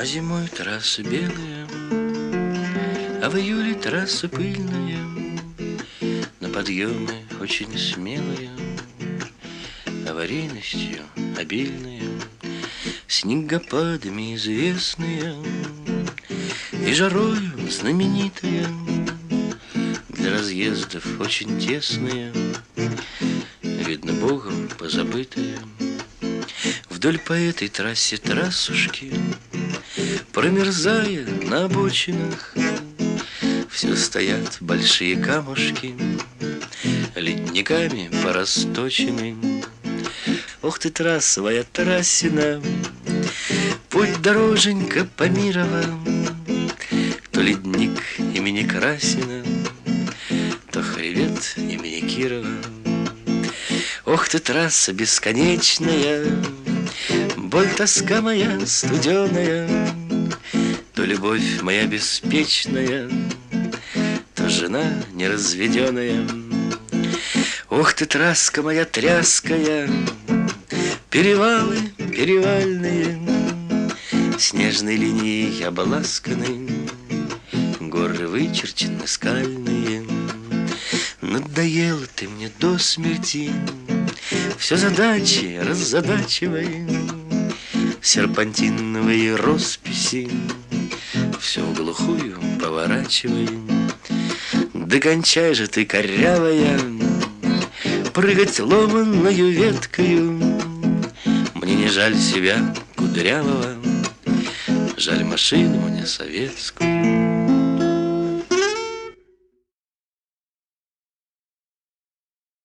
А зимой трассы белые, а в июле трассы пыльные, на подъемы очень смелые, аварийностью обильные, снегопадами известные и жарою знаменитые, для разъездов очень тесные, видно Богом позабытые. Вдоль по этой трассе трассушки, промерзая на обочинах, все стоят большие камушки, ледниками порасточены. Ох ты, трасса моя трассина, путь дороженька по Мирова, то ледник имени Красина, то хребет имени Кирова. Ох ты, трасса бесконечная, боль, тоска моя студеная, то любовь моя беспечная, то жена неразведенная. Ох ты, траска моя тряская, перевалы перевальные, снежной линией обласканы, горы вычерчены скальные. Надоела ты мне до смерти, все задачи раззадачивай, серпантиновые росписи все в глухую поворачивай. Да кончай же ты, корявая, прыгать ломаною веткою. Мне не жаль себя кудрявого, жаль машину мне советскую.